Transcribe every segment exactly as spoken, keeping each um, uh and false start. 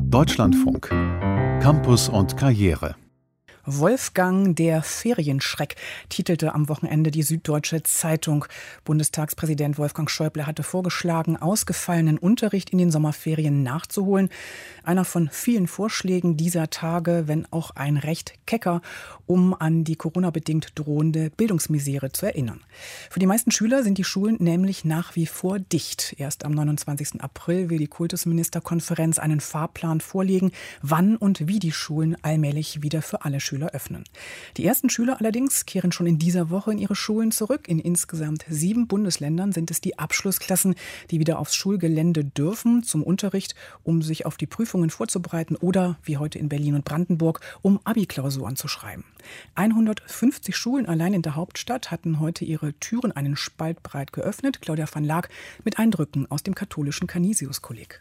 Deutschlandfunk. Campus und Karriere. Wolfgang, der Ferienschreck, titelte am Wochenende die Süddeutsche Zeitung. Bundestagspräsident Wolfgang Schäuble hatte vorgeschlagen, ausgefallenen Unterricht in den Sommerferien nachzuholen. Einer von vielen Vorschlägen dieser Tage, wenn auch ein recht kecker, um an die Corona-bedingt drohende Bildungsmisere zu erinnern. Für die meisten Schüler sind die Schulen nämlich nach wie vor dicht. Erst am neunundzwanzigsten April will die Kultusministerkonferenz einen Fahrplan vorlegen, wann und wie die Schulen allmählich wieder für alle Schüler öffnen. Die ersten Schüler allerdings kehren schon in dieser Woche in ihre Schulen zurück. In insgesamt sieben Bundesländern sind es die Abschlussklassen, die wieder aufs Schulgelände dürfen zum Unterricht, um sich auf die Prüfungen vorzubereiten oder, wie heute in Berlin und Brandenburg, um Abi-Klausuren zu schreiben. hundertfünfzig Schulen allein in der Hauptstadt hatten heute ihre Türen einen Spalt breit geöffnet. Claudia van Laak mit Eindrücken aus dem katholischen Canisius-Kolleg.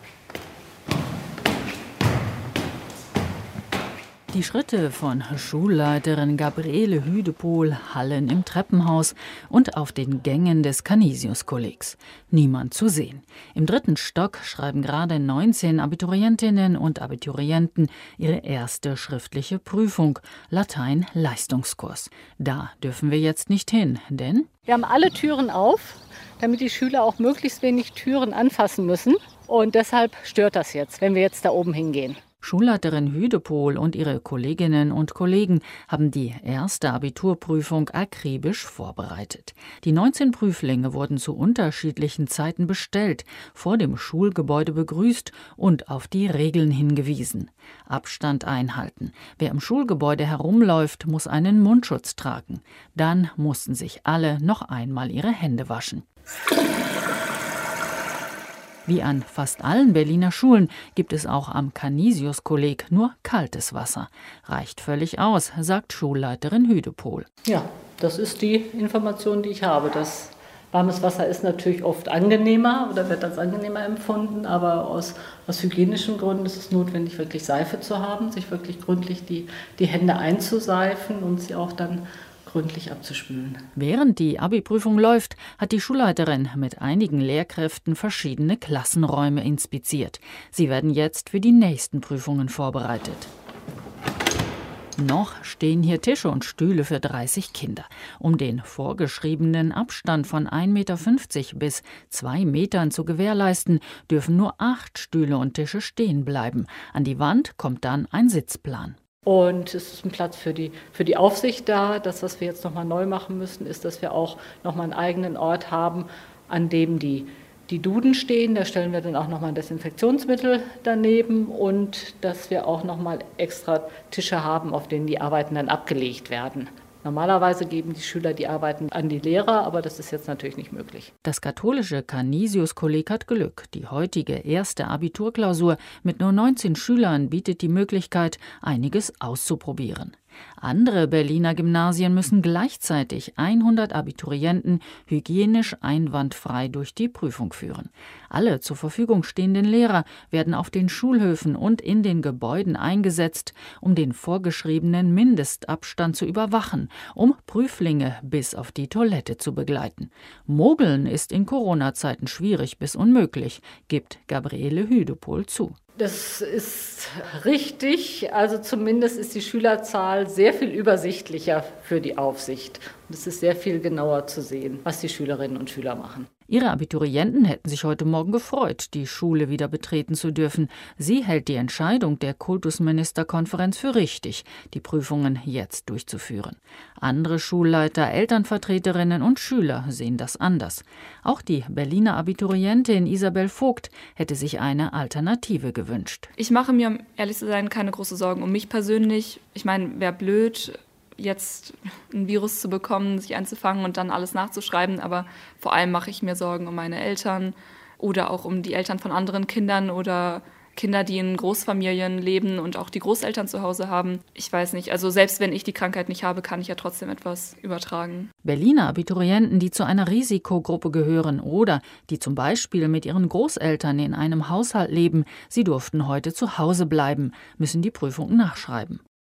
Die Schritte von Schulleiterin Gabriele Hüdepohl hallen im Treppenhaus und auf den Gängen des Canisius-Kollegs. Niemand zu sehen. Im dritten Stock schreiben gerade neunzehn Abiturientinnen und Abiturienten ihre erste schriftliche Prüfung, Latein-Leistungskurs. Da dürfen wir jetzt nicht hin, denn wir haben alle Türen auf, damit die Schüler auch möglichst wenig Türen anfassen müssen. Und deshalb stört das jetzt, wenn wir jetzt da oben hingehen. Schulleiterin Hüdepohl und ihre Kolleginnen und Kollegen haben die erste Abiturprüfung akribisch vorbereitet. Die neunzehn Prüflinge wurden zu unterschiedlichen Zeiten bestellt, vor dem Schulgebäude begrüßt und auf die Regeln hingewiesen. Abstand einhalten. Wer im Schulgebäude herumläuft, muss einen Mundschutz tragen. Dann mussten sich alle noch einmal ihre Hände waschen. Wie an fast allen Berliner Schulen gibt es auch am Canisius-Kolleg nur kaltes Wasser. Reicht völlig aus, sagt Schulleiterin Hüdepohl. Ja, das ist die Information, die ich habe. Das warmes Wasser ist natürlich oft angenehmer oder wird als angenehmer empfunden, aber aus, aus hygienischen Gründen ist es notwendig, wirklich Seife zu haben, sich wirklich gründlich die, die Hände einzuseifen und sie auch dann gründlich abzuspülen. Während die Abi-Prüfung läuft, hat die Schulleiterin mit einigen Lehrkräften verschiedene Klassenräume inspiziert. Sie werden jetzt für die nächsten Prüfungen vorbereitet. Noch stehen hier Tische und Stühle für dreißig Kinder. Um den vorgeschriebenen Abstand von ein Meter fünfzig bis zwei Metern zu gewährleisten, dürfen nur acht Stühle und Tische stehen bleiben. An die Wand kommt dann ein Sitzplan. Und es ist ein Platz für die, für die Aufsicht da. Das, was wir jetzt nochmal neu machen müssen, ist, dass wir auch nochmal einen eigenen Ort haben, an dem die, die Duden stehen. Da stellen wir dann auch nochmal ein Desinfektionsmittel daneben und dass wir auch nochmal extra Tische haben, auf denen die Arbeiten dann abgelegt werden. Normalerweise geben die Schüler die Arbeiten an die Lehrer, aber das ist jetzt natürlich nicht möglich. Das katholische Canisius-Kolleg hat Glück. Die heutige erste Abiturklausur mit nur neunzehn Schülern bietet die Möglichkeit, einiges auszuprobieren. Andere Berliner Gymnasien müssen gleichzeitig hundert Abiturienten hygienisch einwandfrei durch die Prüfung führen. Alle zur Verfügung stehenden Lehrer werden auf den Schulhöfen und in den Gebäuden eingesetzt, um den vorgeschriebenen Mindestabstand zu überwachen, um Prüflinge bis auf die Toilette zu begleiten. Mogeln ist in Corona-Zeiten schwierig bis unmöglich, gibt Gabriele Hüdepohl zu. Das ist richtig. Also zumindest ist die Schülerzahl sehr viel übersichtlicher für die Aufsicht. Und es ist sehr viel genauer zu sehen, was die Schülerinnen und Schüler machen. Ihre Abiturienten hätten sich heute Morgen gefreut, die Schule wieder betreten zu dürfen. Sie hält die Entscheidung der Kultusministerkonferenz für richtig, die Prüfungen jetzt durchzuführen. Andere Schulleiter, Elternvertreterinnen und Schüler sehen das anders. Auch die Berliner Abiturientin Isabel Vogt hätte sich eine Alternative gewünscht. Ich mache mir, um ehrlich zu sein, keine große Sorgen um mich persönlich. Ich meine, wäre blöd, jetzt ein Virus zu bekommen, sich einzufangen und dann alles nachzuschreiben. Aber vor allem mache ich mir Sorgen um meine Eltern oder auch um die Eltern von anderen Kindern oder Kinder, die in Großfamilien leben und auch die Großeltern zu Hause haben. Ich weiß nicht, also selbst wenn ich die Krankheit nicht habe, kann ich ja trotzdem etwas übertragen. Berliner Abiturienten, die zu einer Risikogruppe gehören oder die zum Beispiel mit ihren Großeltern in einem Haushalt leben, sie durften heute zu Hause bleiben, müssen die Prüfung nachschreiben.